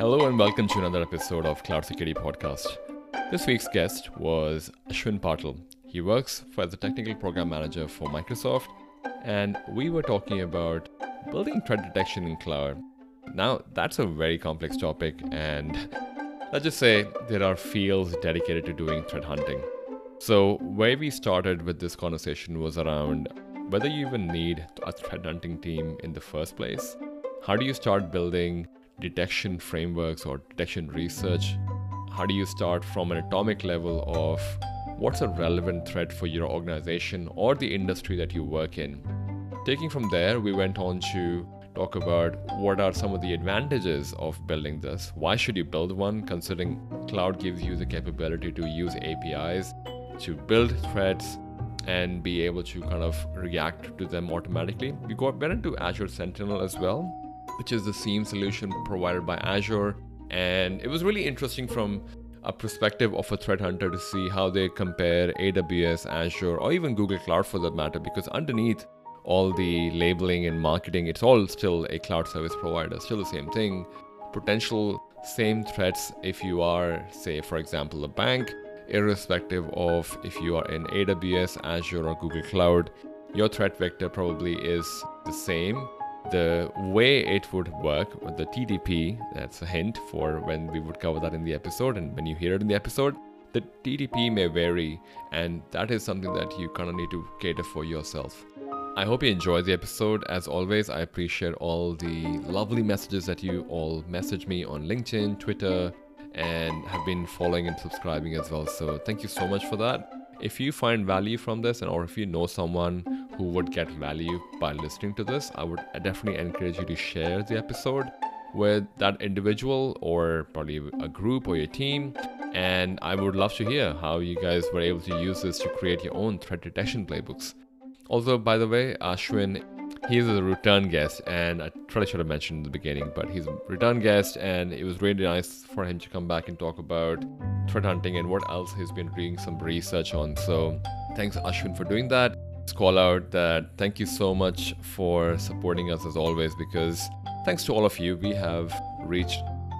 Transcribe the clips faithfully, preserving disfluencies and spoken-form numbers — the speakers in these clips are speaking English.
Hello and welcome to another episode of Cloud Security Podcast. This week's guest was Ashwin Patil. He works for, as a technical program manager for Microsoft, and we were talking about building threat detection in cloud. Now, that's a very complex topic, and let's just say there are fields dedicated to doing threat hunting. So where we started with this conversation was around whether you even need a threat hunting team in the first place. How do you start building detection frameworks or detection research? How do you start from an atomic level of what's a relevant threat for your organization or the industry that you work in? Taking from there, we went on to talk about what are some of the advantages of building this. Why should you build one, considering cloud gives you the capability to use A P Is to build threats and be able to kind of react to them automatically. We got went into Azure Sentinel as well, which is the SIEM solution provided by Azure. And it was really interesting from a perspective of a threat hunter to see how they compare A W S, Azure, or even Google Cloud for that matter, because underneath all the labeling and marketing, it's all still a cloud service provider, still the same thing. Potential same threats if you are, say, for example, a bank, irrespective of if you are in A W S, Azure, or Google Cloud, your threat vector probably is the same. The way it would work with the T D P, that's a hint for when we would cover that in the episode, and when you hear it in the episode, the T D P may vary, and that is something that you kind of need to cater for yourself. I hope you enjoyed the episode. As always, I appreciate all the lovely messages that you all message me on LinkedIn, Twitter, and have been following and subscribing as well. So thank you so much for that. If you find value from this, and or if you know someone who would get value by listening to this, I would definitely encourage you to share the episode with that individual or probably a group or your team. And I would love to hear how you guys were able to use this to create your own threat detection playbooks. Also, by the way, Ashwin, he's a return guest, and I probably should have mentioned in the beginning, but he's a return guest, and it was really nice for him to come back and talk about threat hunting and what else he's been doing some research on. So thanks, Ashwin, for doing that. Let's call out that thank you so much for supporting us as always, because thanks to all of you, we have reached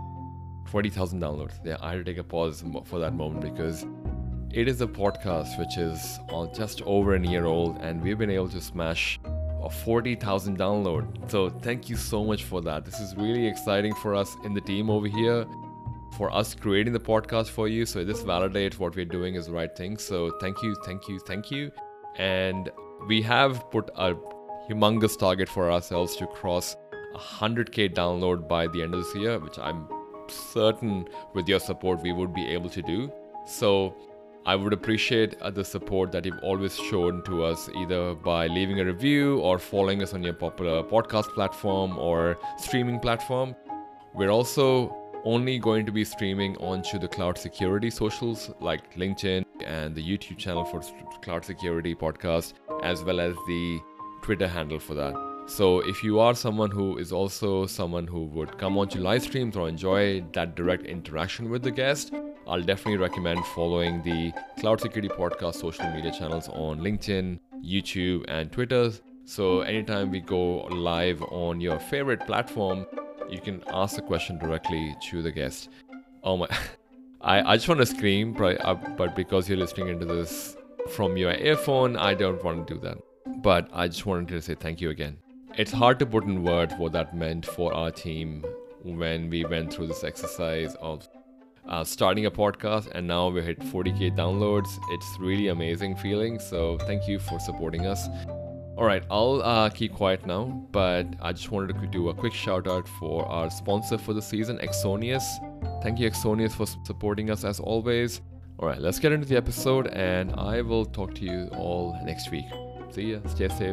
twenty thousand downloads. Yeah, I had to take a pause for that moment because it is a podcast which is just over a year old, and we've been able to smash a forty thousand download. So thank you so much for that. This is really exciting for us in the team over here, for us creating the podcast for you. So this validates what we're doing is the right thing. So thank you, thank you, thank you. And we have put a humongous target for ourselves to cross one hundred K download by the end of this year, which I'm certain with your support we would be able to do. So I would appreciate the support that you've always shown to us, either by leaving a review or following us on your popular podcast platform or streaming platform. We're also only going to be streaming onto the Cloud Security socials like LinkedIn and the YouTube channel for Cloud Security Podcast, as well as the Twitter handle for that. So if you are someone who is also someone who would come onto live streams or enjoy that direct interaction with the guest, I'll definitely recommend following the Cloud Security Podcast social media channels on LinkedIn, YouTube, and Twitter. So anytime we go live on your favorite platform, you can ask a question directly to the guest. Oh my, I, I just want to scream, but, uh, but because you're listening into this from your earphone, I don't want to do that. But I just wanted to say thank you again. It's hard to put in words what that meant for our team when we went through this exercise of Uh, starting a podcast, and now we hit forty K downloads. It's really amazing feeling. So thank you for supporting us. All right, I'll uh, keep quiet now, but I just wanted to do a quick shout out for our sponsor for the season, Exonius. Thank you, Exonius, for supporting us as always. All right, let's get into the episode, and I will talk to you all next week. See ya. Stay safe.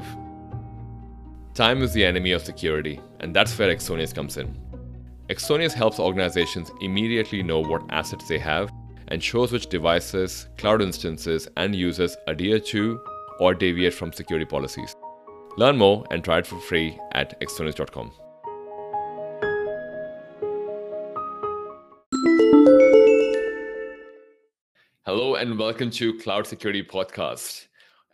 Time is the enemy of security, and that's where Exonius comes in. Exonius helps organizations immediately know what assets they have and shows which devices, cloud instances, and users adhere to or deviate from security policies. Learn more and try it for free at exonius dot com. Hello and welcome to Cloud Security Podcast.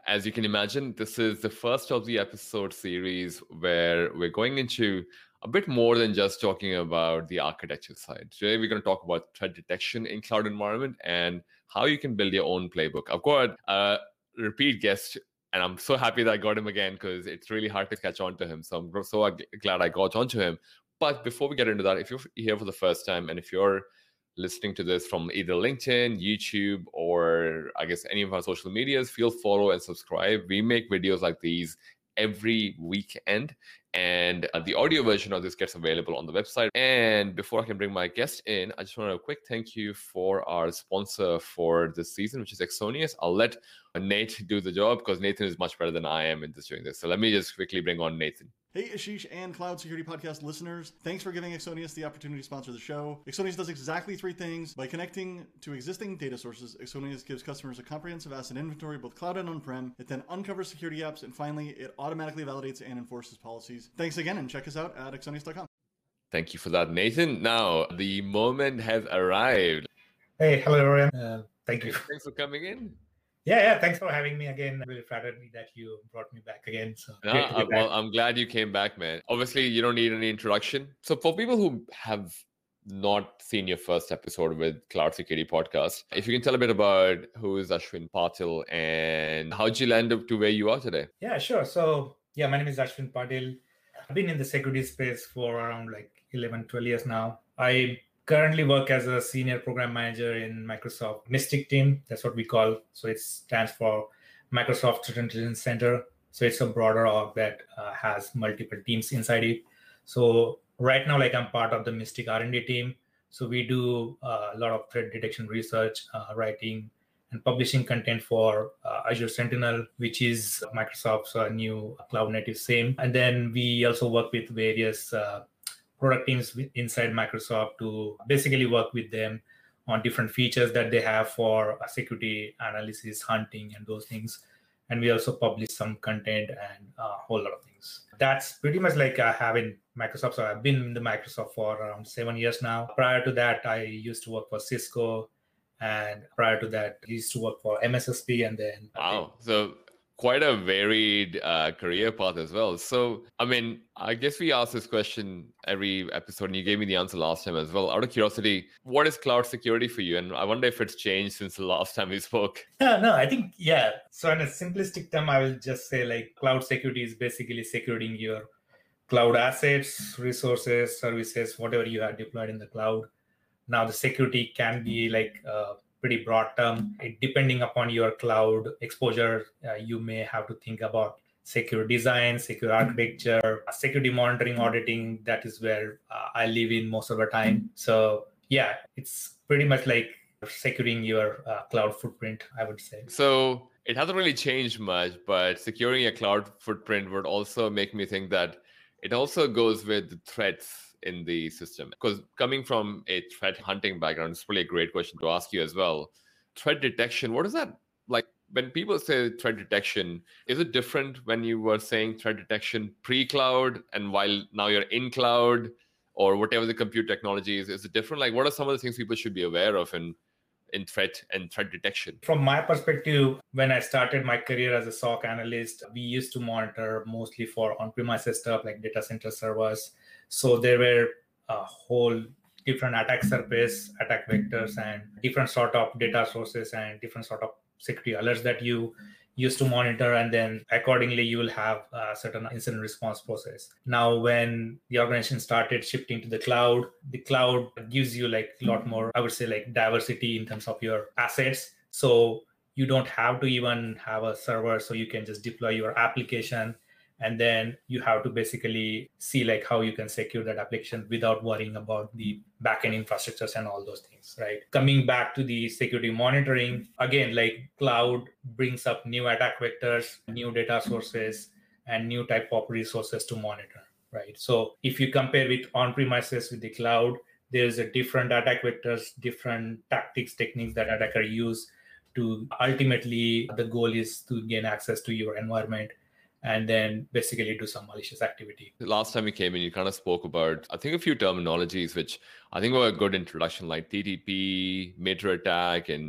As you can imagine, this is the first of the episode series where we're going into a bit more than just talking about the architecture side. Today, we're going to talk about threat detection in cloud environment and how you can build your own playbook. I've got a repeat guest, and I'm so happy that I got him again because it's really hard to catch on to him. So I'm so glad I got onto him. But before we get into that, if you're here for the first time and if you're listening to this from either LinkedIn, YouTube, or I guess any of our social medias, feel follow and subscribe. We make videos like these every weekend, and uh, the audio version of this gets available on the website. And before I can bring my guest in, I just want to a quick thank you for our sponsor for this season, which is Exonius. I'll let Nate do the job because Nathan is much better than I am in this doing this. So let me just quickly bring on Nathan. Hey, Ashish and Cloud Security Podcast listeners. Thanks for giving Exonius the opportunity to sponsor the show. Exonius does exactly three things. By connecting to existing data sources, Exonius gives customers a comprehensive asset inventory, both cloud and on-prem. It then uncovers security apps, and finally, it automatically validates and enforces policies. Thanks again, and check us out at exonius dot com. Thank you for that, Nathan. Now, the moment has arrived. Hey, hello, Ryan. Uh, thank you. Thanks for coming in. Yeah, yeah. Thanks for having me again. I'm really flattered that you brought me back again. So no, I'm, well, I'm glad you came back, man. Obviously, you don't need any introduction. So for people who have not seen your first episode with Cloud Security Podcast, if you can tell a bit about who is Ashwin Patil and how did you land up to where you are today? Yeah, sure. So yeah, my name is Ashwin Patil. I've been in the security space for around like eleven, twelve years now. I currently work as a senior program manager in Microsoft Mystic team. That's what we call. So it stands for Microsoft Threat Intelligence Center. So it's a broader org that uh, has multiple teams inside it. So right now, like I'm part of the Mystic R and D team. So we do uh, a lot of threat detection research, uh, writing and publishing content for uh, Azure Sentinel, which is Microsoft's uh, new cloud native SIEM. And then we also work with various uh, product teams inside Microsoft to basically work with them on different features that they have for security analysis, hunting, and those things. And we also publish some content and a whole lot of things. That's pretty much like I have in Microsoft. So I've been in the Microsoft for around seven years now. Prior to that, I used to work for Cisco. And prior to that, I used to work for M S S P. And then wow. So quite a varied uh, career path as well. So, I mean, I guess we ask this question every episode, and you gave me the answer last time as well. Out of curiosity, what is cloud security for you? And I wonder if it's changed since the last time we spoke. No, no, I think, yeah. So in a simplistic term, I will just say like cloud security is basically securing your cloud assets, resources, services, whatever you have deployed in the cloud. Now, the security can be like uh, pretty broad term. It, depending upon your cloud exposure, uh, you may have to think about secure design, secure architecture, security monitoring, auditing. That is where uh, I live in most of the time. So yeah, it's pretty much like securing your uh, cloud footprint, I would say. So it hasn't really changed much, but securing a cloud footprint would also make me think that it also goes with the threats in the system. Because coming from a threat hunting background, it's probably a great question to ask you as well. Threat detection, what is that like? When people say threat detection, is it different when you were saying threat detection pre-cloud and while now you're in cloud or whatever the compute technology is? Is it different? Like, what are some of the things people should be aware of in, in threat and threat detection? From my perspective, when I started my career as a S O C analyst, we used to monitor mostly for on-premises stuff like data center servers. So there were a whole different attack surface, attack vectors, and different sort of data sources and different sort of security alerts that you used to monitor. And then accordingly, you will have a certain incident response process. Now, when the organization started shifting to the cloud, the cloud gives you like a lot more, I would say, like diversity in terms of your assets. So you don't have to even have a server, so you can just deploy your application. And then you have to basically see like how you can secure that application without worrying about the backend infrastructures and all those things, right? Coming back to the security monitoring, again, like cloud brings up new attack vectors, new data sources, and new type of resources to monitor, right? So if you compare with on-premises with the cloud, there's a different attack vectors, different tactics, techniques that attacker use to ultimately, the goal is to gain access to your environment and then basically do some malicious activity. The last time you came in, you kind of spoke about, I think, a few terminologies, which I think were a good introduction, like T T P, Mid-attack, and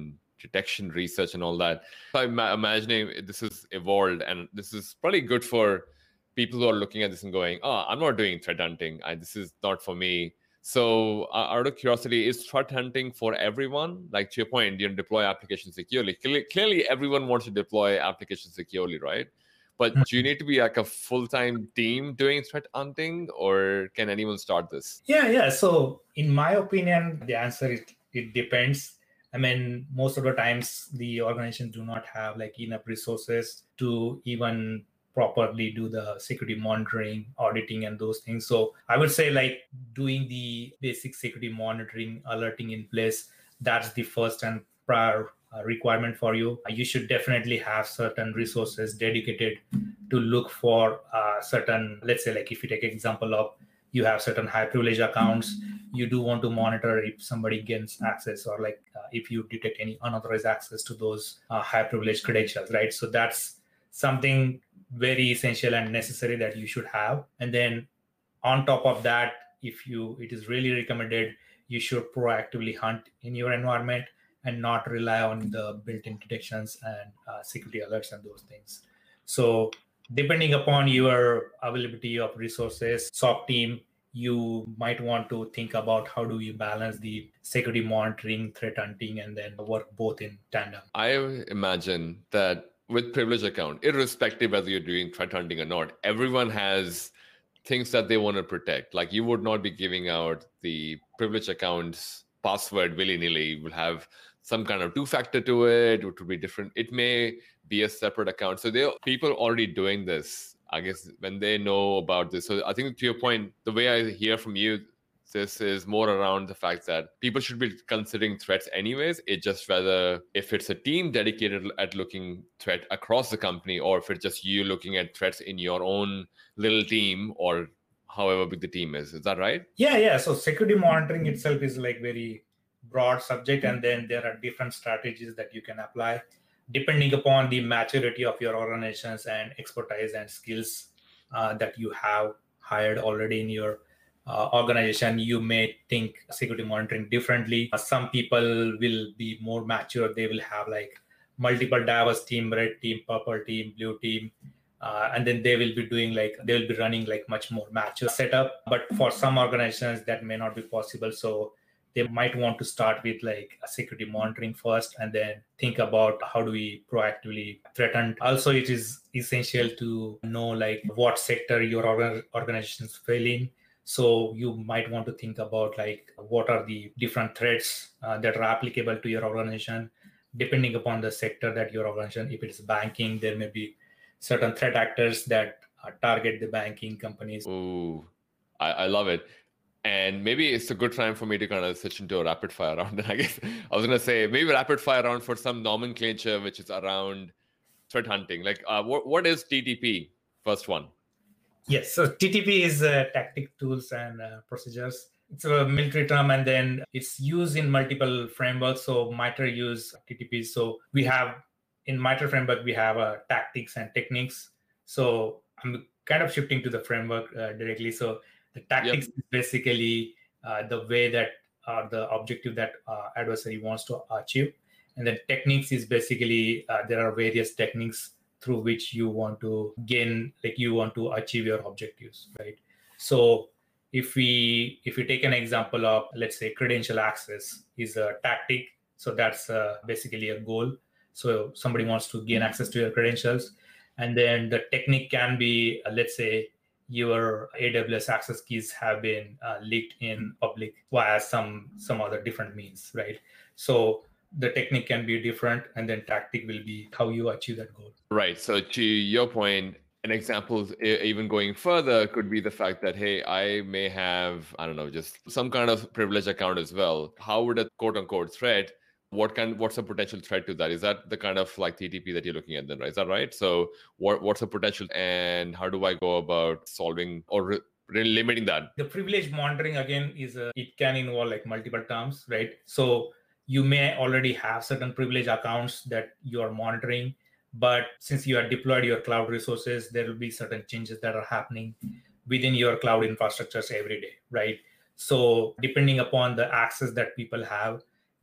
detection research and all that. So I'm imagining this is evolved, and this is probably good for people who are looking at this and going, oh, I'm not doing threat hunting. I, this is not for me. So uh, out of curiosity, is threat hunting for everyone? Like to your point, you know, deploy applications securely. Clearly, clearly, everyone wants to deploy applications securely, right? But do you need to be like a full-time team doing threat hunting, or can anyone start this? Yeah, yeah. So in my opinion, the answer is it depends. I mean, most of the times the organizations do not have like enough resources to even properly do the security monitoring, auditing, and those things. So I would say like doing the basic security monitoring, alerting in place, that's the first and prior uh, requirement for you. You should definitely have certain resources dedicated to look for uh, certain, let's say like if you take example of you have certain high privilege accounts, you do want to monitor if somebody gains access or like uh, if you detect any unauthorized access to those uh, high privilege credentials, right? So that's something very essential and necessary that you should have. And then on top of that, if you, it is really recommended, you should proactively hunt in your environment and not rely on the built-in detections and uh, security alerts and those things. So depending upon your availability of resources, S O C team, you might want to think about how do you balance the security monitoring, threat hunting, and then work both in tandem. I imagine that with privilege account, irrespective whether you're doing threat hunting or not, everyone has things that they want to protect. Like you would not be giving out the privilege account's password willy-nilly. You will have some kind of two-factor to it. It would be different. It may be a separate account. So there are people already doing this, I guess, when they know about this. So I think to your point, the way I hear from you, this is more around the fact that people should be considering threats anyways. It's just whether if it's a team dedicated at looking threat across the company, or if it's just you looking at threats in your own little team, or however big the team is. Is that right? Yeah, yeah. So security monitoring itself is like very broad subject, and then there are different strategies that you can apply depending upon the maturity of your organizations and expertise and skills uh, that you have hired already in your Uh, organization. You may think security monitoring differently. Uh, some people will be more mature. They will have like multiple diverse team, red team, purple team, blue team. Uh, and then they will be doing like, they will be running like much more mature setup. But for some organizations that may not be possible. So they might want to start with like a security monitoring first, and then think about how do we proactively threaten. Also, it is essential to know like what sector your organ- organizations fail in. So you might want to think about like what are the different threats uh, that are applicable to your organization, depending upon the sector that your organization. If it's banking, there may be certain threat actors that uh, target the banking companies. Ooh, I, I love it. And maybe it's a good time for me to kind of switch into a rapid fire round. And I guess I was going to say maybe rapid fire round for some nomenclature, which is around threat hunting. Like uh, what, what is T T P? First one. Yes, so T T P is uh, tactic, tools, and uh, procedures. It's a military term, and then it's used in multiple frameworks. So MITRE use T T P. So we have, in MITRE framework, we have uh, tactics and techniques. So I'm kind of shifting to the framework uh, directly. So the tactics yep. is basically uh, the way that, or uh, the objective that uh, adversary wants to achieve. And then techniques is basically, uh, there are various techniques through which you want to gain, like you want to achieve your objectives, right? So if we if we take an example of, let's say, credential access is a tactic. So that's uh, basically a goal. So somebody wants to gain access to your credentials. And then the technique can be, uh, let's say, your A W S access keys have been uh, leaked in public via some some other different means, right? So the technique can be different, and then tactic will be how you achieve that goal. Right. So to your point, an example, even going further, could be the fact that, hey, I may have, I don't know, just some kind of privilege account as well. How would a quote unquote threat, what can, what's a potential threat to that? Is that the kind of like T T P that you're looking at then, right? Is that right? So what what's the potential, and how do I go about solving or re- limiting that? The privilege monitoring, again, is a, it can involve like multiple terms, right? So you may already have certain privilege accounts that you are monitoring, but since you have deployed your cloud resources, there will be certain changes that are happening within your cloud infrastructures every day, right? So depending upon the access that people have,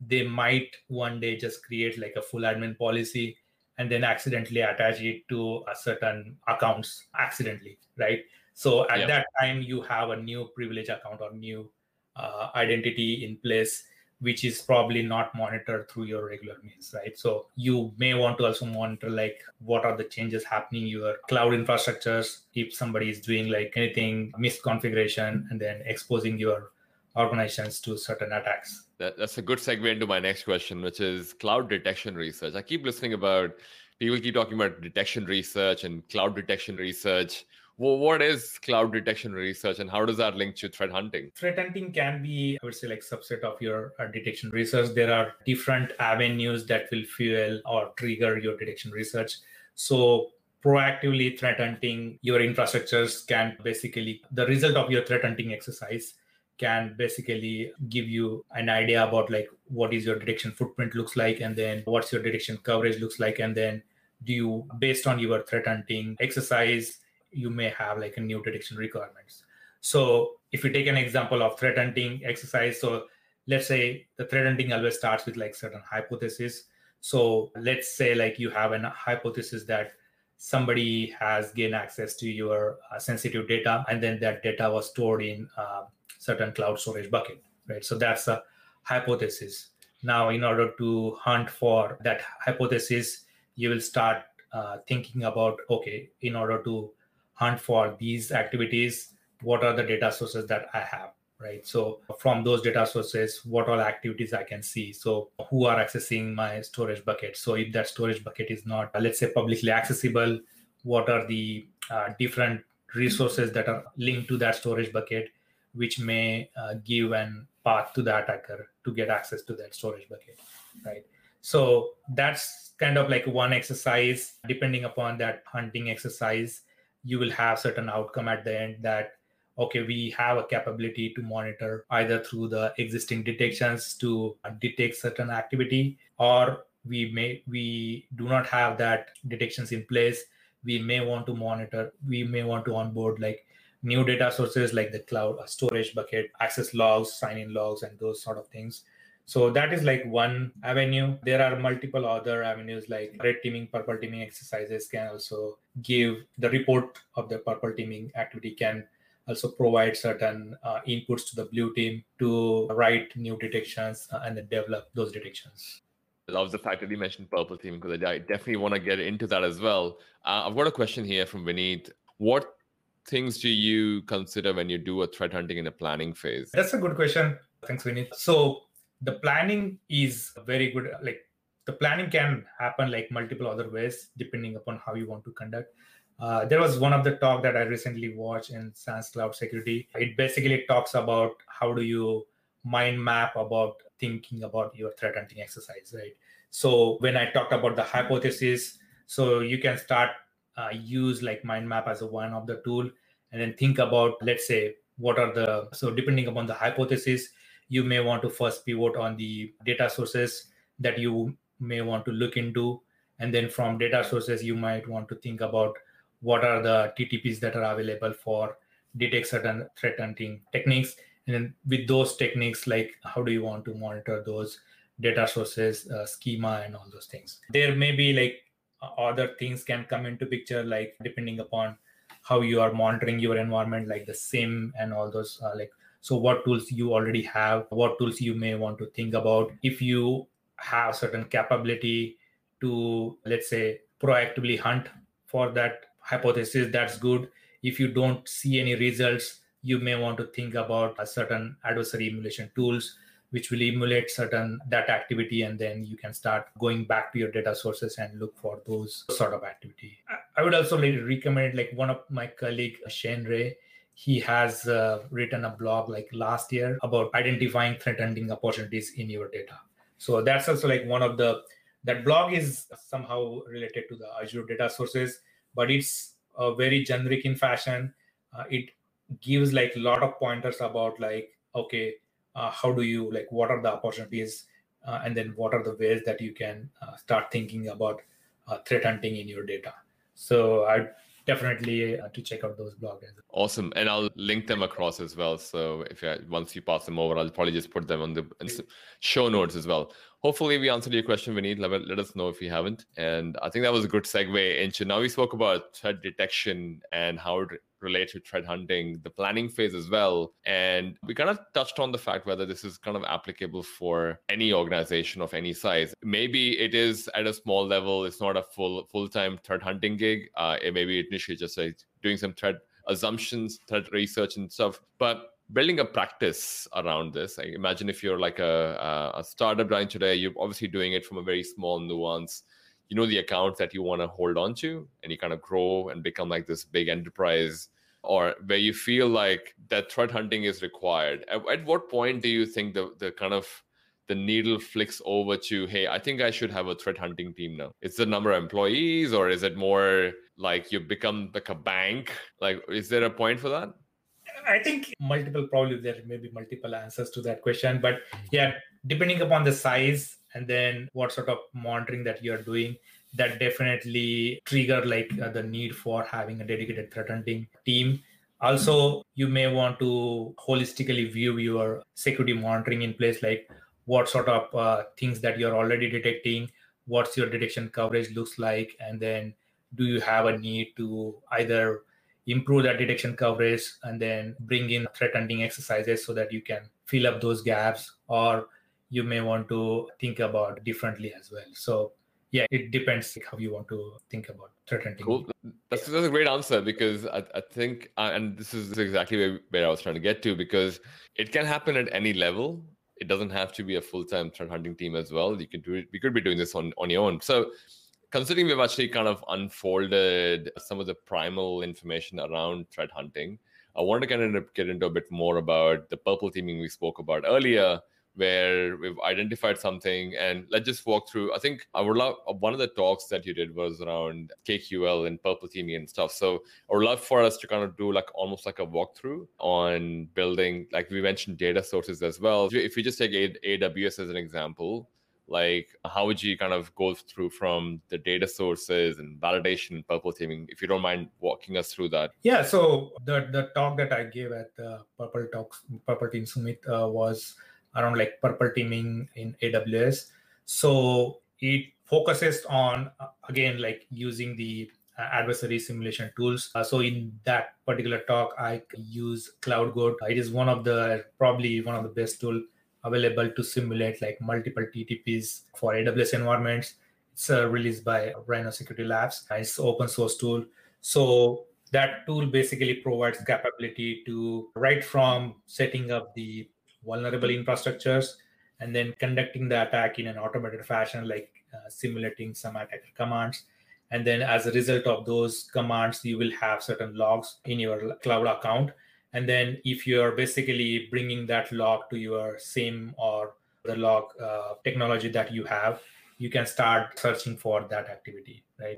they might one day just create like a full admin policy and then accidentally attach it to a certain accounts accidentally, right? So at Yep. that time, you have a new privilege account or new uh, identity in place, which is probably not monitored through your regular means, right? So you may want to also monitor like what are the changes happening in your cloud infrastructures, if somebody is doing like anything misconfiguration and then exposing your organizations to certain attacks. That, that's a good segue into my next question, which is cloud detection research. I keep listening about, people keep talking about detection research and cloud detection research. Well, what is cloud detection research and how does that link to threat hunting? Threat hunting can be, I would say, like subset of your uh, detection research. There are different avenues that will fuel or trigger your detection research. So proactively threat hunting your infrastructures can basically, the result of your threat hunting exercise can basically give you an idea about like what is your detection footprint looks like, and then what's your detection coverage looks like. And then do you, based on your threat hunting exercise, you may have like a new detection requirements. So if you take an example of threat hunting exercise, so let's say the threat hunting always starts with like certain hypothesis. So let's say like you have a hypothesis that somebody has gained access to your uh, sensitive data, and then that data was stored in uh, certain cloud storage bucket, right? So that's a hypothesis. Now, in order to hunt for that hypothesis, you will start uh, thinking about, okay, in order to hunt for these activities, what are the data sources that I have, right? So from those data sources, what all activities I can see. So who are accessing my storage bucket? So if that storage bucket is not, let's say, publicly accessible, what are the uh, different resources that are linked to that storage bucket, which may uh, give an path to the attacker to get access to that storage bucket, right? So that's kind of like one exercise. Depending upon that hunting exercise, you will have certain outcome at the end that, okay, we have a capability to monitor either through the existing detections to detect certain activity, or we may we do not have that detections in place. We may want to monitor, we may want to onboard like new data sources like the cloud storage bucket, access logs, sign-in logs, and those sort of things. So that is like one avenue. There are multiple other avenues like red teaming, purple teaming exercises can also give the report of the purple teaming activity, can also provide certain uh, inputs to the blue team to write new detections uh, and then develop those detections. I love the fact that you mentioned purple teaming because I definitely want to get into that as well. Uh, I've got a question here from Vineet. What things do you consider when you do a threat hunting in a planning phase? That's a good question. Thanks, Vineet. So the planning is very good. Like the planning can happen like multiple other ways depending upon how you want to conduct. Uh, there was one of the talk that I recently watched in SANS Cloud Security. It basically talks about how do you mind map about thinking about your threat hunting exercise, right? So when I talked about the hypothesis, so you can start uh, use like mind map as a one of the tool, and then think about, let's say, what are the, so depending upon the hypothesis, you may want to first pivot on the data sources that you may want to look into. And then from data sources, you might want to think about what are the T T Ps that are available for detect certain threat hunting techniques. And then with those techniques, like how do you want to monitor those data sources, uh, schema, and all those things. There may be like other things can come into picture, like depending upon how you are monitoring your environment, like the SIEM and all those, uh, like, so what tools you already have, what tools you may want to think about. If you have certain capability to, let's say, proactively hunt for that hypothesis, that's good. If you don't see any results, you may want to think about a certain adversary emulation tools, which will emulate certain that activity, and then you can start going back to your data sources and look for those sort of activity. I would also like recommend, like one of my colleague, Shane Ray, he has uh, written a blog like last year about identifying threat hunting opportunities in your data. So that's also like one of the, that blog is somehow related to the Azure data sources, but it's uh, very generic in fashion. Uh, it gives like a lot of pointers about like, okay, uh, how do you, like, what are the opportunities, uh, and then what are the ways that you can uh, start thinking about uh, threat hunting in your data. So I definitely uh, to check out those blogs. Awesome. And I'll link them across as well. So if you, once you pass them over, I'll probably just put them on the show notes as well. Hopefully we answered your question, Vineet. Let, let us know if you haven't. And I think that was a good segue into, now we spoke about threat detection and how it relates to threat hunting, the planning phase as well. And we kind of touched on the fact whether this is kind of applicable for any organization of any size. Maybe it is at a small level. It's not a full, full-time threat hunting gig. Uh, it may be initially just like doing some threat assumptions, threat research and stuff. But building a practice around this, I imagine if you're like a, a startup doing today, you're obviously doing it from a very small nuance. You know the accounts that you want to hold on to, and you kind of grow and become like this big enterprise, or where you feel like that threat hunting is required. At, at what point do you think the the kind of the needle flicks over to, hey, I think I should have a threat hunting team now? It's the number of employees, or is it more like you become like a bank? Like, is there a point for that? I think multiple, probably there may be multiple answers to that question. But yeah, depending upon the size and then what sort of monitoring that you're doing, that definitely trigger like uh, the need for having a dedicated threat hunting team. Also, you may want to holistically view your security monitoring in place, like what sort of uh, things that you're already detecting, what's your detection coverage looks like, and then do you have a need to either improve that detection coverage and then bring in threat hunting exercises so that you can fill up those gaps, or you may want to think about differently as well. So yeah, it depends how you want to think about threat hunting. Cool. That's, that's a great answer, because I, I think, uh, and this is exactly where, where I was trying to get to, because it can happen at any level. It doesn't have to be a full-time threat hunting team as well. You can do it. We could be doing this on, on your own. So considering we've actually kind of unfolded some of the primal information around threat hunting, I wanted to kind of get into a bit more about the purple teaming we spoke about earlier, where we've identified something. And let's just walk through. I think I would love, one of the talks that you did was around K Q L and purple teaming and stuff. So I would love for us to kind of do like almost like a walkthrough on building, like we mentioned, data sources as well. If we just take A W S as an example, like how would you kind of go through from the data sources and validation and purple teaming, if you don't mind walking us through that? Yeah, so the the talk that I gave at the purple talks purple team summit uh, was around like purple teaming in A W S. So it focuses on uh, again like using the uh, adversary simulation tools. Uh, so in that particular talk, I use CloudGoat. It is one of the probably one of the best tool available to simulate like multiple T T Ps for A W S environments. It's uh, released by Rhino Security Labs. It's an open source tool. So that tool basically provides capability to right from setting up the vulnerable infrastructures and then conducting the attack in an automated fashion, like uh, simulating some attacker commands. And then as a result of those commands, you will have certain logs in your cloud account. And then if you're basically bringing that log to your SIEM or the log uh, technology that you have, you can start searching for that activity, right?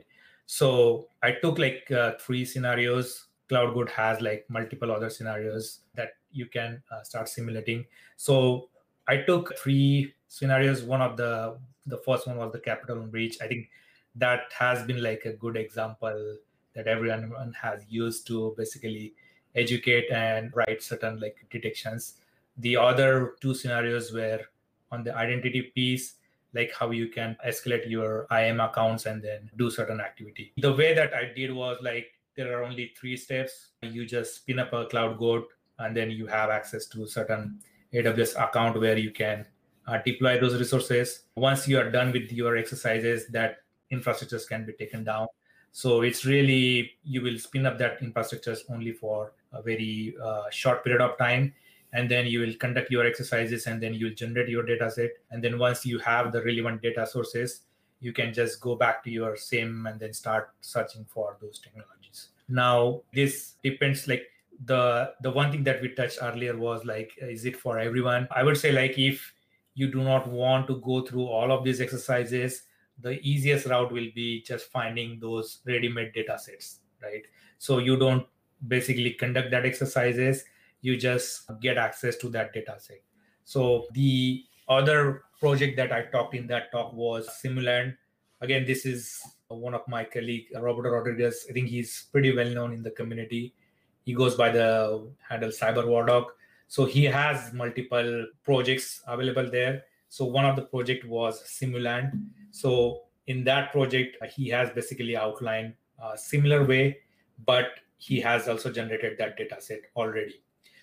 So I took like uh, three scenarios. CloudGoat has like multiple other scenarios that you can uh, start simulating. So I took three scenarios. One of the, the first one was the Capitol breach. I think that has been like a good example that everyone has used to basically educate and write certain like detections. The other two scenarios were on the identity piece, like how you can escalate your I A M accounts and then do certain activity. The way that I did was like, there are only three steps. You just spin up a CloudGoat and then you have access to certain A W S account where you can uh, deploy those resources. Once you are done with your exercises, that infrastructures can be taken down. So it's really, you will spin up that infrastructures only for a very uh, short period of time. And then you will conduct your exercises and then you'll generate your data set. And then once you have the relevant data sources, you can just go back to your SIEM and then start searching for those technologies. Now, this depends, like the, the one thing that we touched earlier was like, is it for everyone? I would say like, if you do not want to go through all of these exercises, the easiest route will be just finding those ready-made data sets, right? So you don't basically conduct that exercises, you just get access to that data set. So the other project that I talked in that talk was Simuland. Again, this is one of my colleague, Roberto Rodriguez. I think he's pretty well known in the community. He goes by the handle Cyber War Dog. So he has multiple projects available there. So one of the project was Simulant. So in that project, he has basically outlined a similar way, but he has also generated that data set already.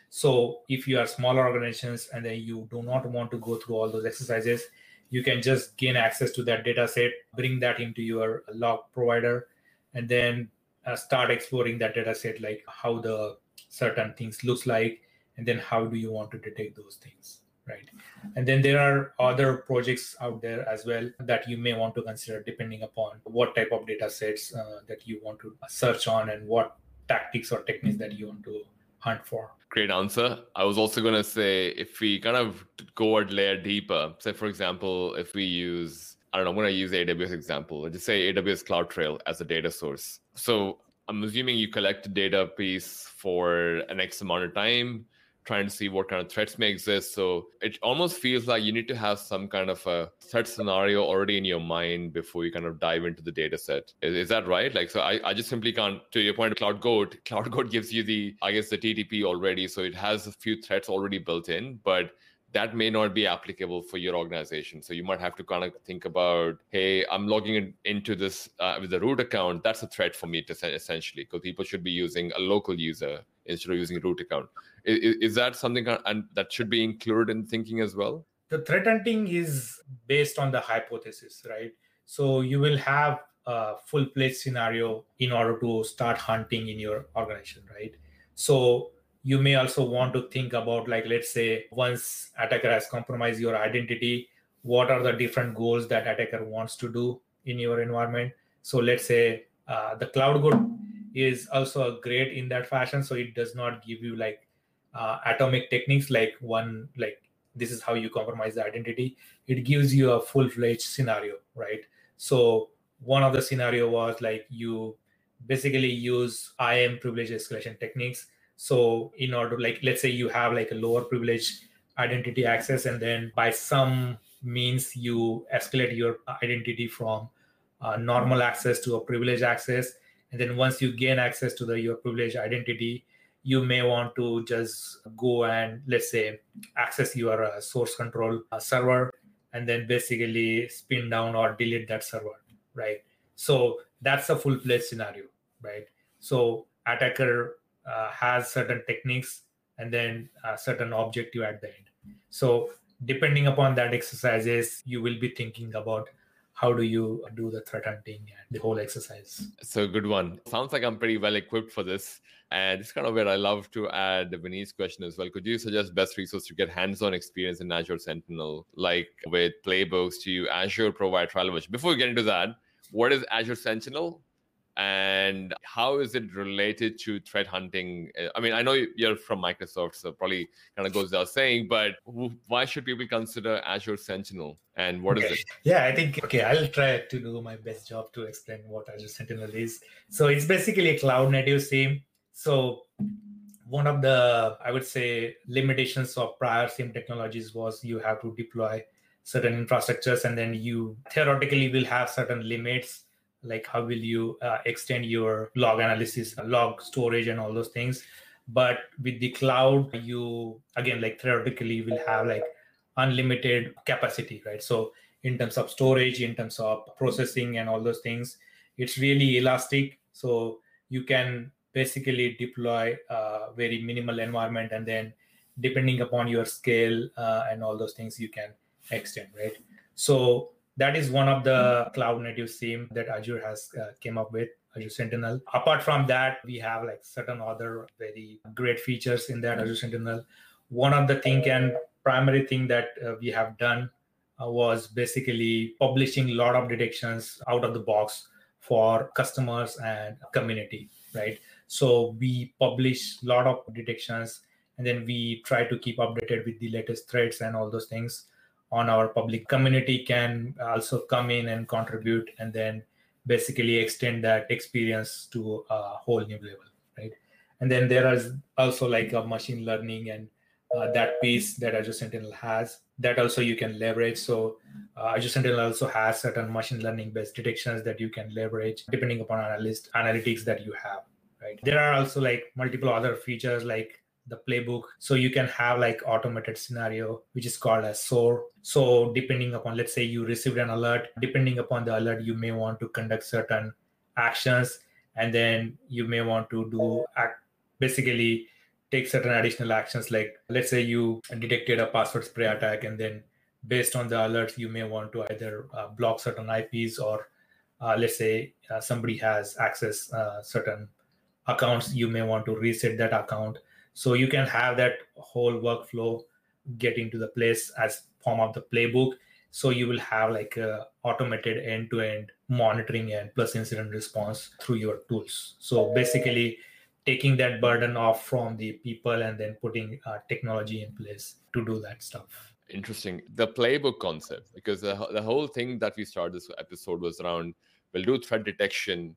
So if you are smaller organizations and then you do not want to go through all those exercises, you can just gain access to that data set, bring that into your log provider, and then uh, start exploring that data set, like how the certain things looks like, and then how do you want to detect those things, right? And then there are other projects out there as well that you may want to consider depending upon what type of data sets uh, that you want to search on and what tactics or techniques that you want to hunt for. Great answer. I was also going to say, if we kind of go a layer deeper, say, for example, if we use, I don't know, I'm going to use A W S example. Let's just say A W S CloudTrail as a data source. So I'm assuming you collect a data piece for an X amount of time, trying to see what kind of threats may exist. So it almost feels like you need to have some kind of a threat scenario already in your mind before you kind of dive into the data set. Is, is that right? Like, so I, I just simply can't, to your point of CloudGoat, CloudGoat gives you the, I guess, the T T P already. So it has a few threats already built in, but that may not be applicable for your organization. So you might have to kind of think about, hey, I'm logging in, into this uh, with a root account. That's a threat for me to essentially, because people should be using a local user instead of using a root account. Is, is that something and that should be included in thinking as well? The threat hunting is based on the hypothesis, right? So you will have a full-fledged scenario in order to start hunting in your organization, right? So you may also want to think about, like, let's say once attacker has compromised your identity, what are the different goals that attacker wants to do in your environment? So let's say uh, the CloudGoat is also great in that fashion. So it does not give you like uh, atomic techniques, like one, like this is how you compromise the identity. It gives you a full-fledged scenario, right? So one of the scenario was like you basically use I A M privilege escalation techniques. So in order, like, let's say you have like a lower privilege identity access, and then by some means you escalate your identity from uh, normal access to a privileged access. And then once you gain access to the your privileged identity, you may want to just go and, let's say, access your uh, source control uh, server, and then basically spin down or delete that server, right? So that's a full-fledged scenario, right? So attacker uh, has certain techniques and then a certain objective at the end. So depending upon that exercises, you will be thinking about how do you do the threat hunting and the whole exercise. So good one. Sounds like I'm pretty well equipped for this. And it's kind of where I love to add the Vinny's question as well. Could you suggest best resource to get hands-on experience in Azure Sentinel, like with playbooks to Azure provide trial version? Before we get into that, what is Azure Sentinel? And how is it related to threat hunting? I mean, I know you're from Microsoft, so probably kind of goes without saying, but why should people consider Azure Sentinel and what okay. is it? Yeah, I think, okay, I'll try to do my best job to explain what Azure Sentinel is. So it's basically a cloud native SIEM. So one of the, I would say, limitations of prior SIEM technologies was you have to deploy certain infrastructures, and then you theoretically will have certain limits, like how will you uh, extend your log analysis, log storage, and all those things. But with the cloud, you, again, like theoretically will have like unlimited capacity, right? So in terms of storage, in terms of processing and all those things, it's really elastic. So you can basically deploy a very minimal environment, and then depending upon your scale uh, and all those things, you can extend, right? So that is one of the cloud native SIEM that Azure has uh, came up with, Azure Sentinel. Apart from that, we have like certain other very great features in that Azure Sentinel. One of the thing and primary thing that uh, we have done uh, was basically publishing a lot of detections out of the box for customers and community, right? So we publish a lot of detections, and then we try to keep updated with the latest threats and all those things on our public. Community can also come in and contribute, and then basically extend that experience to a whole new level, right? And then there is also like a machine learning and uh, that piece that Azure Sentinel has. That also you can leverage. So uh, Azure Sentinel also has certain machine learning based detections that you can leverage depending upon analyst analytics that you have. Right. There are also like multiple other features like the playbook. So you can have like automated scenario, which is called as S O A R. So depending upon, let's say you received an alert, depending upon the alert, you may want to conduct certain actions, and then you may want to do act, basically take certain additional actions. Like let's say you detected a password spray attack, and then based on the alerts, you may want to either uh, block certain I Ps, or uh, let's say uh, somebody has access uh, certain accounts, you may want to reset that account. So you can have that whole workflow get into the place as form of the playbook. So you will have like a automated end-to-end monitoring and plus incident response through your tools. So basically taking that burden off from the people and then putting uh, technology in place to do that stuff. Interesting. The playbook concept, because the, the whole thing that we started this episode was around, we'll do threat detection,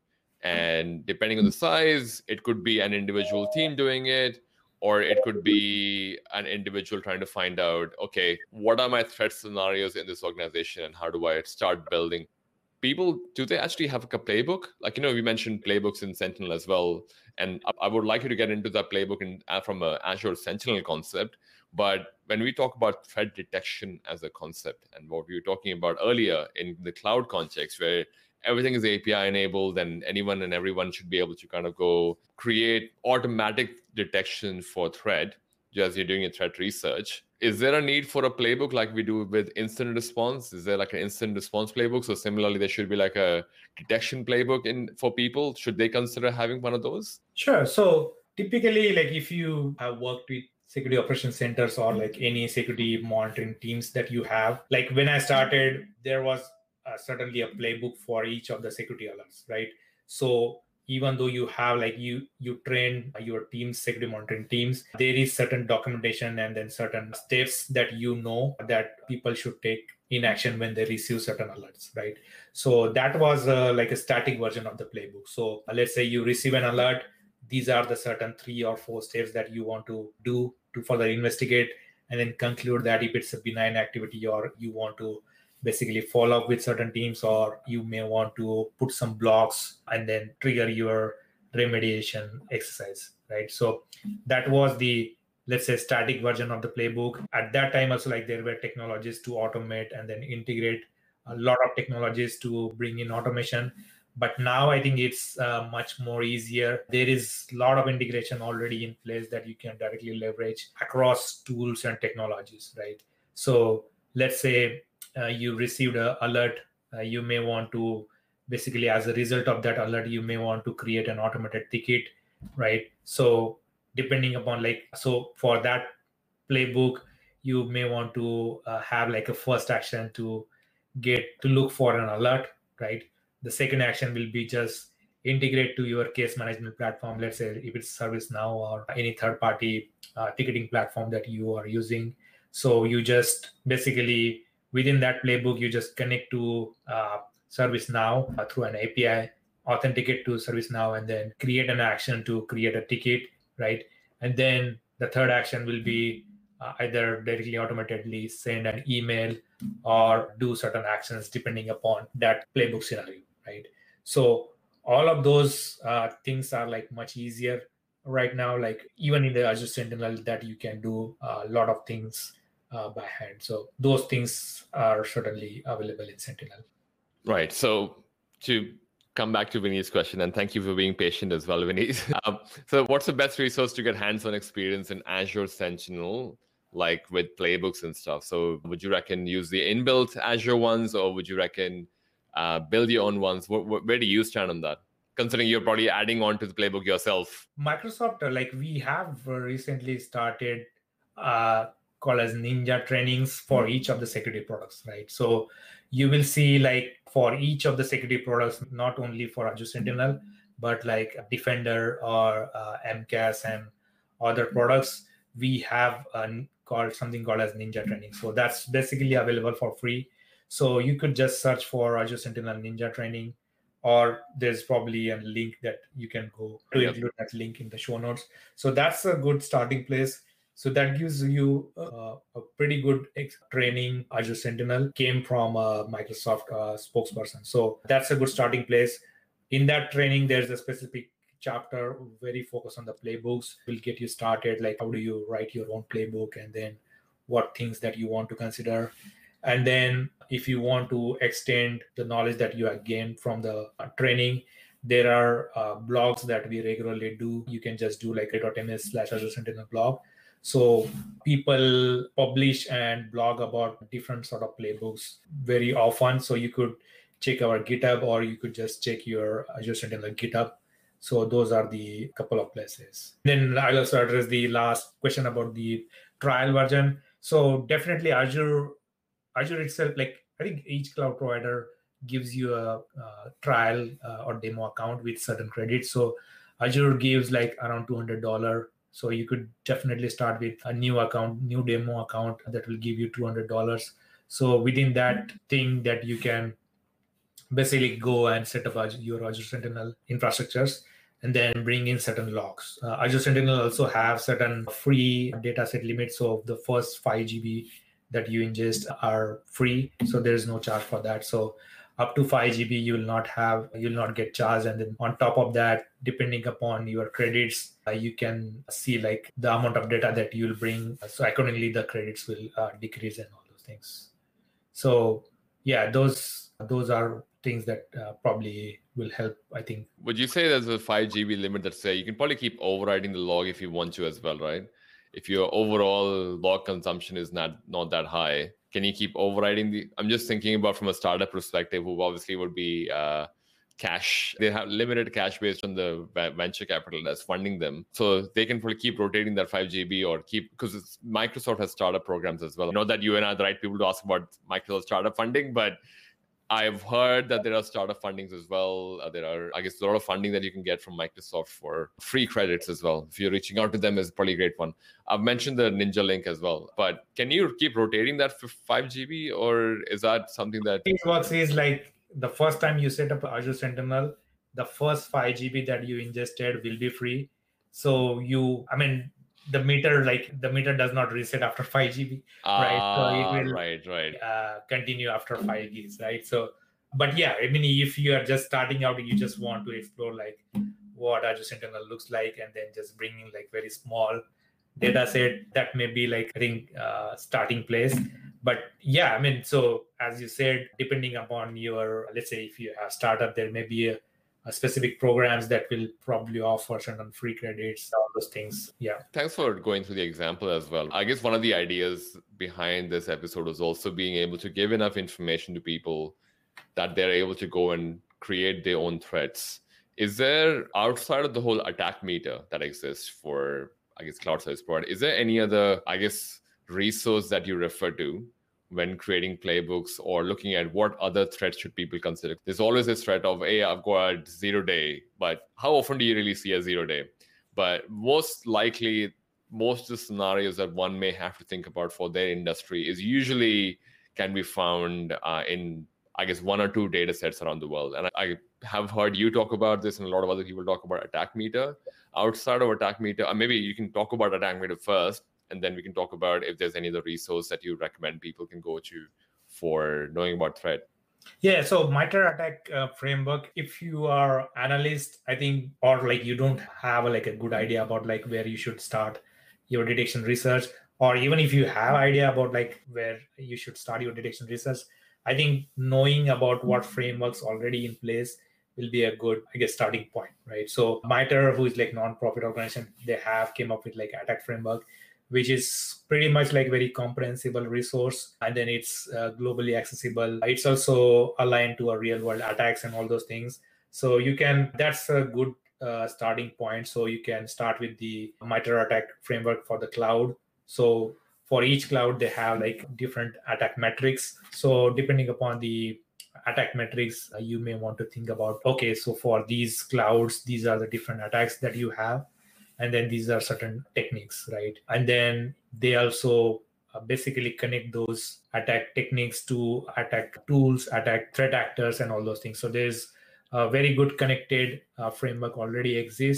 and depending on the size, it could be an individual team doing it, or it could be an individual trying to find out, okay, what are my threat scenarios in this organization and how do I start building? People, do they actually have a playbook? Like, you know, we mentioned playbooks in Sentinel as well. And I would like you to get into that playbook in, uh, from an Azure Sentinel concept. But when we talk about threat detection as a concept, and what we were talking about earlier in the cloud context, where everything is A P I enabled and anyone and everyone should be able to kind of go create automatic detection for threat as you're doing your threat research. Is there a need for a playbook like we do with incident response? Is there like an incident response playbook? So similarly, there should be like a detection playbook in for people. Should they consider having one of those? Sure. So typically, like if you have worked with security operations centers or like any security monitoring teams that you have, like when I started, there was uh, certainly a playbook for each of the security alerts, right? So even though you have like you you train your teams, security monitoring teams, there is certain documentation and then certain steps that you know that people should take in action when they receive certain alerts, right? So that was uh, like a static version of the playbook. So uh, let's say you receive an alert, these are the certain three or four steps that you want to do to further investigate, and then conclude that if it's a benign activity or you want to basically follow up with certain teams, or you may want to put some blocks and then trigger your remediation exercise, right? So that was the, let's say, static version of the playbook. At that time also, like there were technologies to automate and then integrate, a lot of technologies to bring in automation. But now I think it's uh, much more easier. There is a lot of integration already in place that you can directly leverage across tools and technologies, right? So let's say uh, you received an alert, uh, you may want to basically, as a result of that alert, you may want to create an automated ticket, right? So depending upon like, so for that playbook, you may want to uh, have like a first action to get to look for an alert, right? The second action will be just integrate to your case management platform. Let's say if it's ServiceNow or any third-party uh, ticketing platform that you are using. So you just basically, within that playbook, you just connect to uh, ServiceNow uh, through an A P I, authenticate to ServiceNow, and then create an action to create a ticket, right? And then the third action will be uh, either directly automatically send an email or do certain actions depending upon that playbook scenario, right? So all of those uh, things are like much easier right now, like even in the Azure Sentinel, that you can do a lot of things uh, by hand. So those things are certainly available in Sentinel. Right. So to come back to Vinny's question, and thank you for being patient as well, Vinny. um, so what's the best resource to get hands-on experience in Azure Sentinel, like with playbooks and stuff? So would you reckon use the inbuilt Azure ones, or would you reckon uh, build your own ones? Where, where do you stand on that, considering you're probably adding on to the playbook yourself? Microsoft, like we have recently started uh, called as Ninja trainings for each of the security products, right? So you will see like for each of the security products, not only for Azure Sentinel, but like Defender or uh, M C A S and other products, we have uh, called something called as Ninja training. So that's basically available for free. So you could just search for Azure Sentinel Ninja training, or there's probably a link that you can go to, yep. Include that link in the show notes. So that's a good starting place. So that gives you uh, a pretty good ex- training. Azure Sentinel came from a Microsoft uh, spokesperson. So that's a good starting place. In that training, there's a specific chapter very focused on the playbooks. Will get you started, like how do you write your own playbook, and then what things that you want to consider. And then if you want to extend the knowledge that you have gained from the uh, training, there are uh, blogs that we regularly do. You can just do like a.ms slash Azure Sentinel blog. So people publish and blog about different sort of playbooks very often. So you could check our GitHub, or you could just check your Azure Sentinel GitHub. So those are the couple of places. Then I'll also address the last question about the trial version. So definitely Azure, Azure itself, like I think each cloud provider gives you a, a trial uh, or demo account with certain credits. So Azure gives like around two hundred dollars. So you could definitely start with a new account, new demo account that will give you two hundred dollars. So within that thing that you can basically go and set up your Azure Sentinel infrastructures and then bring in certain logs. Uh, Azure Sentinel also have certain free dataset limits. So the first five G B that you ingest are free. So there is no charge for that. So up to five G B, you will not have, you will not get charged. And then on top of that, depending upon your credits, uh, you can see like the amount of data that you will bring. So accordingly, the credits will uh, decrease and all those things. So yeah, those those are things that uh, probably will help, I think. Would you say there's a five G B limit that say you can probably keep overriding the log if you want to as well, right? If your overall log consumption is not not that high, can you keep overriding the? I'm just thinking about from a startup perspective, who obviously would be uh, cash. They have limited cash based on the venture capital that's funding them, so they can probably keep rotating that five G B or keep, because Microsoft has startup programs as well. Not that you and I are the right people to ask about Microsoft startup funding, but I've heard that there are startup fundings as well. Uh, there are, I guess, a lot of funding that you can get from Microsoft for free credits as well. If you're reaching out to them, is probably a great one. I've mentioned the Ninja link as well, but can you keep rotating that for five G B, or is that something that it works is like the first time you set up Azure Sentinel, the first five G B that you ingested will be free. So you, I mean, the meter, like the meter does not reset after five G B, ah, right? So it will right, right. Uh, continue after five gigs, right? So, but yeah, I mean, if you are just starting out, you just want to explore like what Azure Sentinel looks like, and then just bringing like very small data set, that may be like, I think, uh, starting place. But yeah, I mean, so as you said, depending upon your, let's say if you have startup, there may be a, a specific programs that will probably offer certain free credits, all those things. Yeah. Thanks for going through the example as well. I guess one of the ideas behind this episode was also being able to give enough information to people that they're able to go and create their own threats. Is there, outside of the whole attack meter that exists for, I guess, cloud service provider, is there any other, I guess, resource that you refer to when creating playbooks or looking at what other threats should people consider? There's always this threat of, hey, I've got zero day, but how often do you really see a zero day? But most likely, most of the scenarios that one may have to think about for their industry is usually can be found uh, in, I guess, one or two data sets around the world. And I have heard you talk about this, and a lot of other people talk about attack meter. Outside of attack meter, or maybe you can talk about attack meter first, and then we can talk about if there's any other resource that you recommend people can go to for knowing about threat. Yeah, so MITRE ATT&CK uh, framework, if you are analyst, I think, or like you don't have a, like a good idea about like where you should start your detection research, or even if you have idea about like where you should start your detection research, I think knowing about what frameworks already in place will be a good, I guess, starting point, right? So MITRE, who is like non-profit organization, they have came up with like attack framework, which is pretty much like very comprehensible resource. And then it's uh, globally accessible. It's also aligned to a real world attacks and all those things. So you can, that's a good uh, starting point. So you can start with the MITRE ATT&CK framework for the cloud. So for each cloud, they have like different attack metrics. So depending upon the attack metrics, uh, you may want to think about, okay, so for these clouds, these are the different attacks that you have. And then these are certain techniques, right? And then they also uh, basically connect those attack techniques to attack tools, attack threat actors, and all those things. So there's a very good connected uh, framework already exists.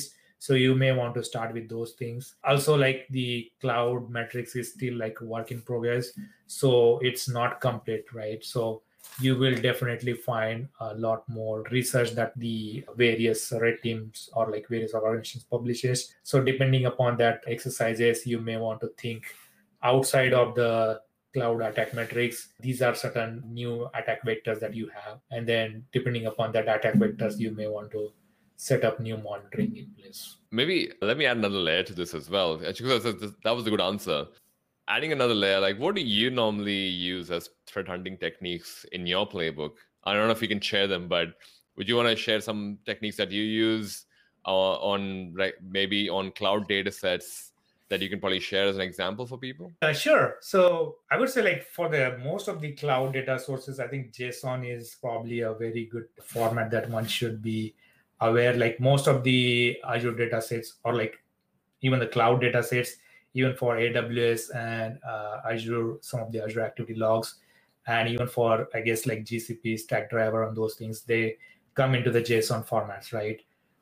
So you may want to start with those things. Also, like the cloud metrics is still like a work in progress. So it's not complete, right? So you will definitely find a lot more research that the various red teams or like various organizations publishes. So depending upon that exercises, you may want to think outside of the cloud attack metrics. These are certain new attack vectors that you have. And then depending upon that attack vectors, you may want to set up new monitoring in place. Maybe let me add another layer to this as well. Actually, that was a good answer. Adding another layer, like what do you normally use as threat hunting techniques in your playbook? I don't know if you can share them, but would you want to share some techniques that you use uh, on like, maybe on cloud data sets that you can probably share as an example for people? Uh, sure. So I would say like for the most of the cloud data sources, I think JSON is probably a very good format that one should be aware. Like most of the Azure data sets or like even the cloud data sets, even for A W S and uh, Azure, some of the Azure activity logs, and even for, I guess, like G C P, Stackdriver and those things, they come into the JSON formats, right?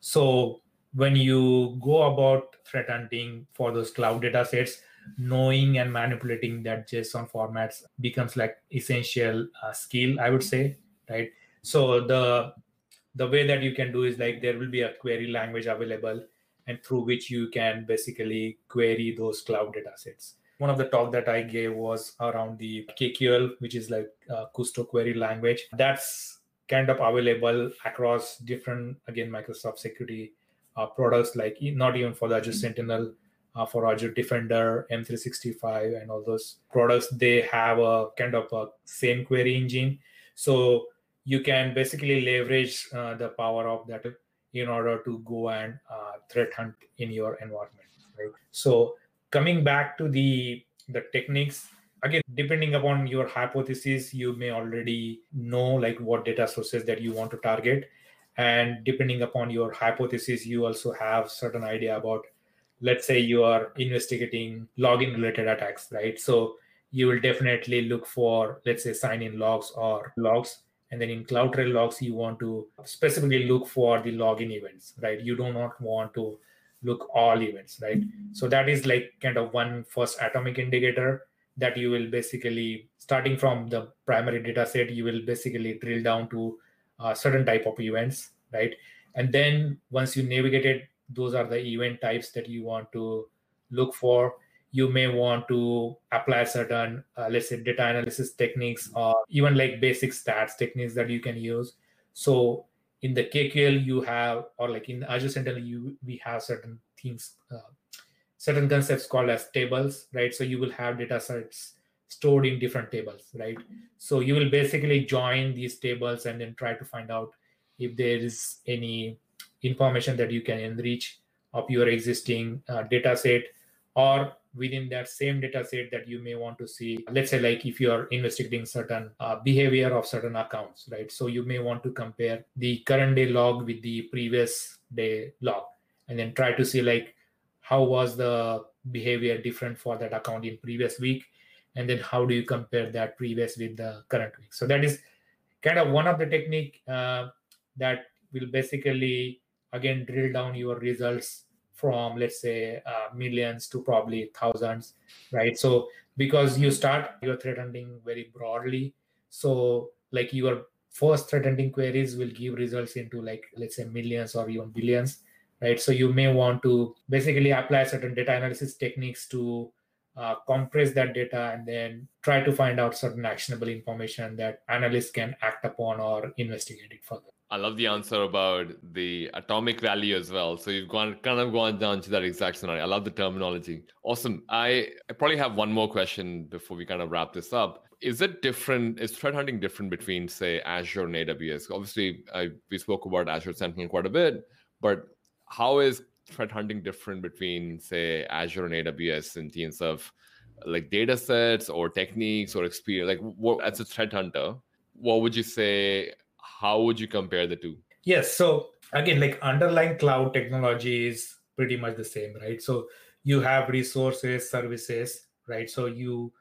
So when you go about threat hunting for those cloud data sets, knowing and manipulating that JSON formats becomes like essential uh, skill, I would say, right? So the the way that you can do is like there will be a query language available, and through which you can basically query those cloud data sets. One of the talk that I gave was around the K Q L, which is like uh, Kusto query language. That's kind of available across different, again, Microsoft security uh, products, like not even for the Azure Sentinel, uh, for Azure Defender, M three sixty-five, and all those products, they have a kind of a same query engine. So you can basically leverage uh, the power of that in order to go and uh, threat hunt in your environment, right? So coming back to the the techniques, again, depending upon your hypothesis, you may already know like what data sources that you want to target. And depending upon your hypothesis, you also have certain idea about, let's say you are investigating login related attacks, right? So you will definitely look for, let's say, sign-in logs or logs. And then in CloudTrail logs, you want to specifically look for the login events, right? You do not want to look all events, right? So that is like kind of one first atomic indicator that you will basically, starting from the primary data set, you will basically drill down to a certain type of events, right? And then once you navigated, those are the event types that you want to look for. You may want to apply certain, uh, let's say, data analysis techniques or even like basic stats techniques that you can use. So in the K Q L you have, or like in Azure Sentinel, you we have certain things, uh, certain concepts called as tables, right? So you will have data sets stored in different tables, right? So you will basically join these tables and then try to find out if there is any information that you can enrich of your existing uh, data set, or within that same data set that you may want to see, let's say like if you're investigating certain uh, behavior of certain accounts, right? So you may want to compare the current day log with the previous day log, and then try to see like how was the behavior different for that account in previous week, and then how do you compare that previous with the current week. So that is kind of one of the technique uh, that will basically, again, drill down your results from, let's say, uh, millions to probably thousands, right? So because you start your threat hunting very broadly, so like your first threat hunting queries will give results into like, let's say, millions or even billions, right? So you may want to basically apply certain data analysis techniques to uh, compress that data and then try to find out certain actionable information that analysts can act upon or investigate it further. I love the answer about the atomic value as well. So you've gone kind of gone down to that exact scenario. I love the terminology. Awesome. I, I probably have one more question before we kind of wrap this up. Is it different? Is threat hunting different between, say, Azure and A W S? Obviously, I, we spoke about Azure Sentinel quite a bit, but how is threat hunting different between, say, Azure and A W S in terms of like data sets or techniques or experience? Like, what, as a threat hunter, what would you say? How would you compare the two? Yes. So again, like underlying cloud technology is pretty much the same, right? So you have resources, services, right? So you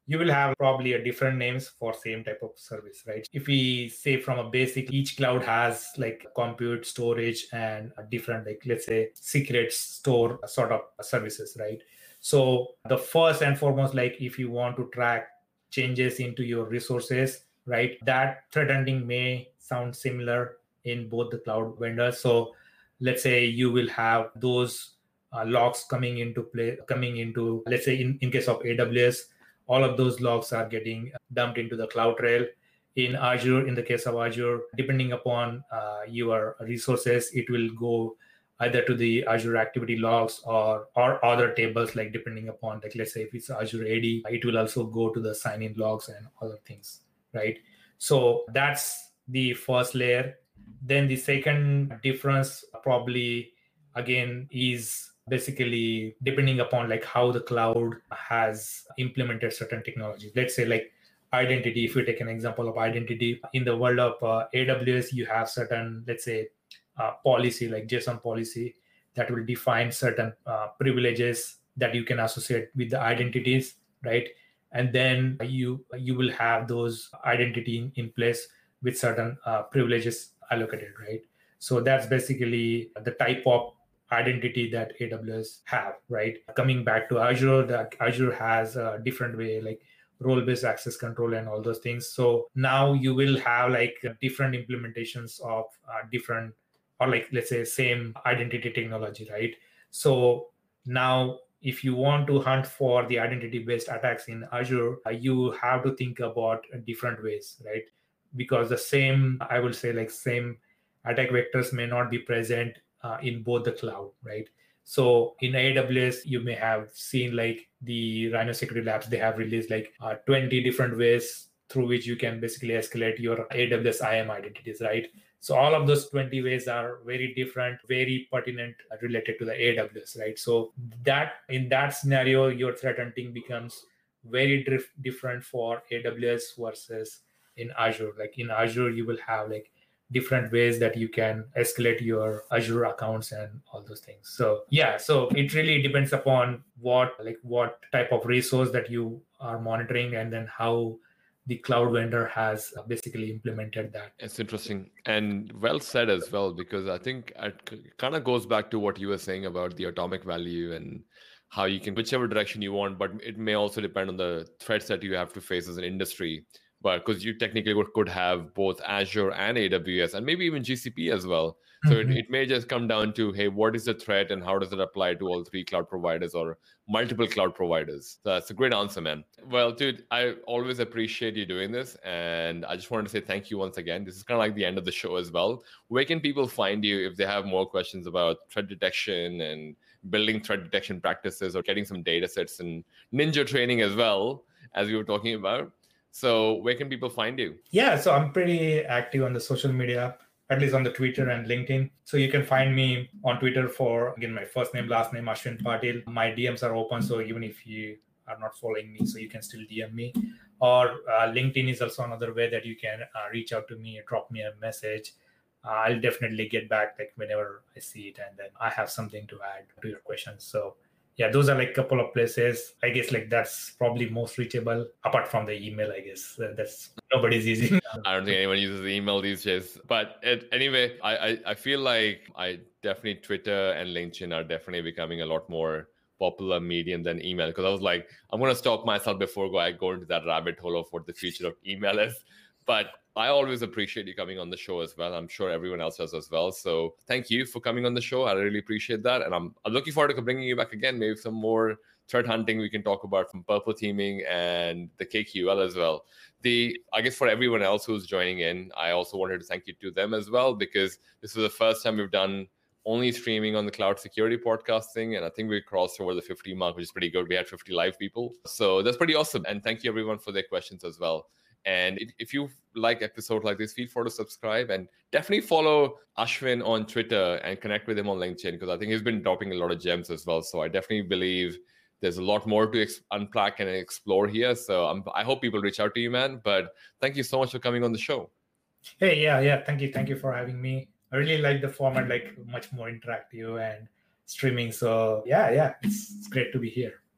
you will have probably a different names for same type of service, right? If we say from a basic, each cloud has like compute, storage, and a different, like let's say secret store sort of services, right? So the first and foremost, like if you want to track changes into your resources, right, that threat hunting may sound similar in both the cloud vendors. So let's say you will have those uh, logs coming into play, coming into, let's say in, in case of A W S, all of those logs are getting dumped into the CloudTrail. In Azure, in the case of Azure, depending upon uh, your resources, it will go either to the Azure activity logs or or other tables, like depending upon, like let's say if it's Azure A D, it will also go to the sign-in logs and other things, right? So that's the first layer. Then the second difference probably again is basically depending upon like how the cloud has implemented certain technology. Let's say like identity, if you take an example of identity, in the world of uh, A W S, you have certain, let's say, uh, policy like JSON policy that will define certain uh, privileges that you can associate with the identities, right? And then you you will have those identity in, in place with certain uh, privileges allocated, right? So that's basically the type of identity that A W S have, right? Coming back to Azure, the Azure has a different way, like role-based access control and all those things. So now you will have like different implementations of uh, different, or like let's say same identity technology, right? So now if you want to hunt for the identity-based attacks in Azure, uh, you have to think about different ways, right? Because the same, I will say like same attack vectors may not be present uh, in both the cloud, right? So in A W S, you may have seen like the Rhino Security Labs, they have released like uh, twenty different ways through which you can basically escalate your A W S I A M identities, right? So all of those twenty ways are very different, very pertinent uh, related to the A W S, right? So that in that scenario, your threat hunting becomes very dif- different for A W S versus in Azure. Like in Azure, you will have like different ways that you can escalate your Azure accounts and all those things. So yeah, so it really depends upon what like what type of resource that you are monitoring, and then how the cloud vendor has basically implemented that. It's interesting and well said as well, because I think it kind of goes back to what you were saying about the atomic value and how you can whichever direction you want, but it may also depend on the threats that you have to face as an industry. But because you technically could have both Azure and A W S and maybe even G C P as well. So mm-hmm. it, it may just come down to, hey, what is the threat and how does it apply to all three cloud providers or multiple cloud providers? So that's a great answer, man. Well, dude, I always appreciate you doing this. And I just wanted to say thank you once again. This is kind of like the end of the show as well. Where can people find you if they have more questions about threat detection and building threat detection practices or getting some data sets and ninja training as well, as we were talking about? So where can people find you? Yeah, so I'm pretty active on the social media, at least on the Twitter and LinkedIn. So you can find me on Twitter for, again, my first name, last name, Ashwin Patil. My D Ms are open, so even if you are not following me, so you can still D M me. Or uh, LinkedIn is also another way that you can uh, reach out to me, drop me a message. Uh, I'll definitely get back like whenever I see it, and then I have something to add to your questions. So yeah, those are like a couple of places. I guess like that's probably most reachable apart from the email, I guess. Uh, that's nobody's using. I don't think anyone uses email these days. But it, anyway, I, I, I feel like I definitely Twitter and LinkedIn are definitely becoming a lot more popular medium than email. Because I was like, I'm going to stop myself before I go into that rabbit hole of what the future of email is. But I always appreciate you coming on the show as well. I'm sure everyone else does as well. So thank you for coming on the show. I really appreciate that. And I'm, I'm looking forward to bringing you back again. Maybe some more threat hunting we can talk about from purple teaming and the K Q L as well. The I guess for everyone else who's joining in, I also wanted to thank you to them as well, because this is the first time we've done only streaming on the Cloud Security Podcasting. And I think we crossed over the fifty mark, which is pretty good. We had fifty live people. So that's pretty awesome. And thank you everyone for their questions as well. And if you like episodes like this, feel free to subscribe and definitely follow Ashwin on Twitter and connect with him on LinkedIn, because I think he's been dropping a lot of gems as well. So I definitely believe there's a lot more to ex- unpack and explore here. So I'm, I hope people reach out to you, man. But thank you so much for coming on the show. Hey, yeah, yeah. Thank you. Thank you for having me. I really like the format, like much more interactive and streaming. So yeah, yeah, it's, it's great to be here.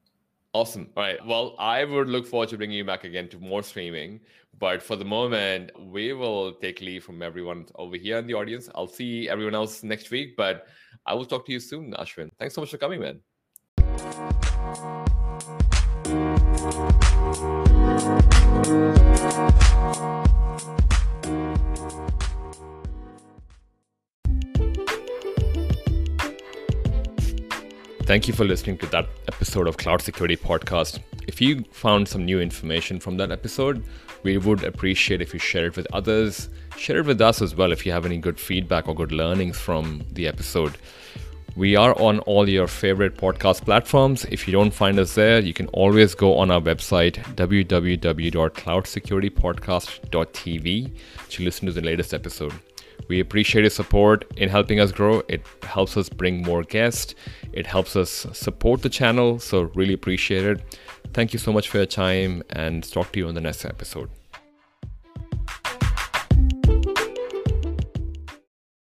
Awesome. All right. Well, I would look forward to bringing you back again to more streaming. But for the moment, we will take leave from everyone over here in the audience. I'll see everyone else next week, but I will talk to you soon, Ashwin. Thanks so much for coming, man. Thank you for listening to that episode of Cloud Security Podcast. If you found some new information from that episode, we would appreciate if you share it with others. Share it with us as well if you have any good feedback or good learnings from the episode. We are on all your favorite podcast platforms. If you don't find us there, you can always go on our website, w w w dot cloud security podcast dot t v, to listen to the latest episode. We appreciate your support in helping us grow. It helps us bring more guests. It helps us support the channel. So really appreciate it. Thank you so much for your time, and talk to you on the next episode.